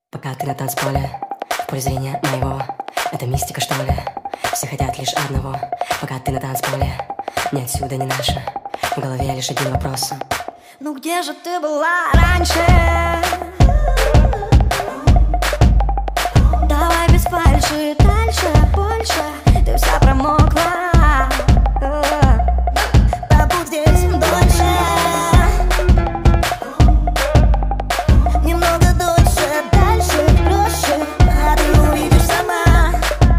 Пока ты на танцполе, в поле зрения моего. Это мистика, что ли? Все хотят лишь одного. Пока ты на танцполе, ни отсюда, ни наша. В голове лишь один вопрос. Ну где же ты была раньше? Давай без фальши, дальше, больше. Ты вся промокла. Побудь здесь дольше. Немного дольше, дальше, проще. А ты увидишь сама.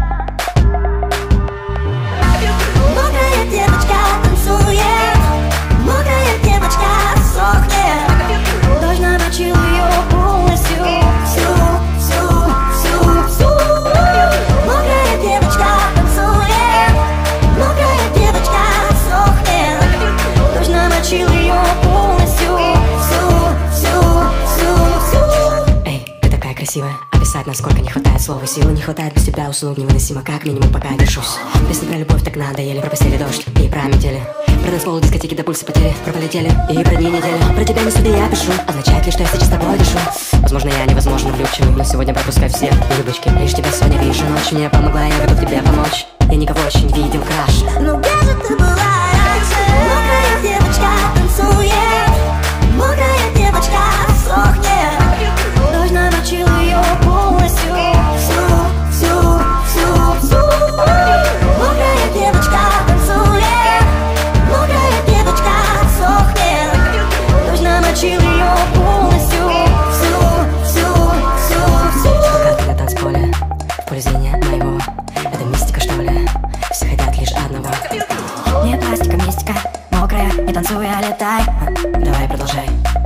Мокрая девочка танцует. Мокрая девочка сохнет. Дождь намочил ее полностью. Всю. Мокрая девочка танцует. Мокрая девочка сохнет. Дождь намочил ее полностью. Всю. Эй, ты такая красивая. Описать, насколько не хватает слов и силы. Не хватает без тебя услуг, невыносимо. Как минимум, пока я дышусь. Песни про любовь так надоели. Про постели дождь и про метели. Про танцпол, дискотеки до пульса потери. Про полетели и про дни недели. Про тебя не суды я пишу. Означает ли, что я сейчас с тобой дышу? Возможно, я невозможно влюбчивый, но сегодня пропускай все любочки. Лишь тебя сегодня вижу, ночь мне помогла, я готов тебе помочь. Я никого еще не видел, краш. Ну где же ты была раньше? Мокрая девочка танцует. Мокрая девочка сохнет. Дождь намочил ее полностью. Всю. Мокрая девочка танцует. Мокрая девочка сохнет. Дождь намочил ее полностью. Пока ты на танцполе, в поле зрения моего. Это мистика, что ли? Все хотят лишь одного. Не пластика, мистика. Мокрая, не танцуй, а летай. Давай продолжай.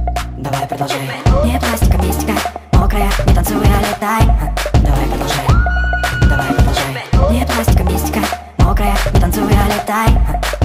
Не пластика, мистика. Мокрая, не танцуй, а летай. Давай продолжай. Не пластика, мистика. Мокрая, не танцуй, а летай.